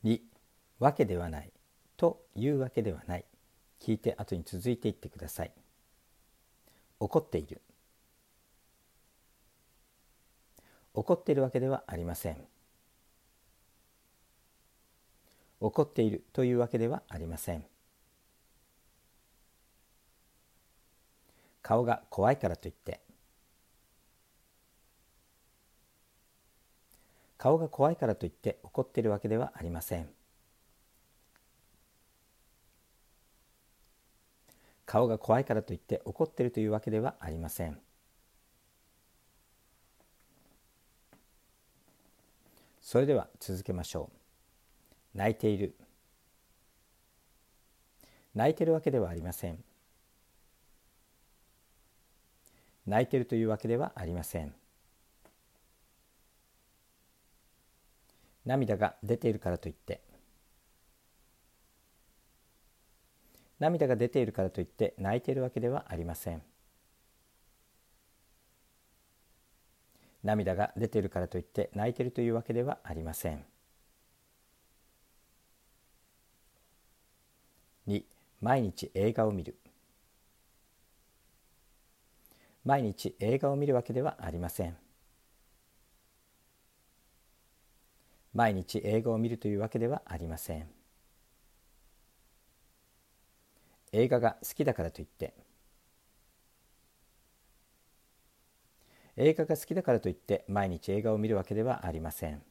2、わけではないというわけではない。聞いて後に続いていってください。怒っている。怒っているわけではありません。怒っているというわけではありません。顔が怖いからといって顔が怖いからといって怒っているわけではありません。顔が怖いからといって怒っているというわけではありません。それでは続けましょう。泣いている。泣いているわけではありません。泣いているというわけではありません。涙が出ているからといって涙が出ているからといって泣いているわけではありません。涙が出ているからといって泣いているというわけではありません。2、毎日映画を見る。毎日映画を見るわけではありません。毎日映画を見るというわけではありません。映画が好きだからといって映画が好きだからといって毎日映画を見るわけではありません。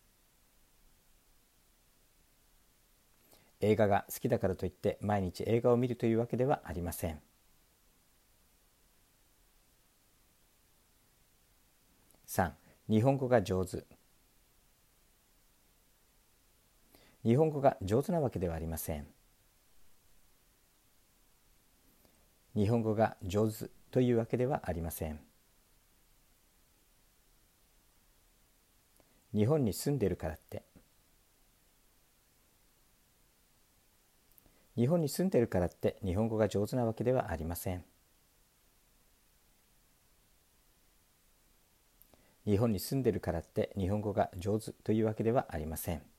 映画が好きだからといって毎日映画を見るというわけではありません。3、日本語が上手。日本語が上手なわけではありません。日本語が上手というわけではありません。日本に住んでいるからって日本に住んでいるからって日本語が上手なわけではありません。日本に住んでいるからって日本語が上手というわけではありません。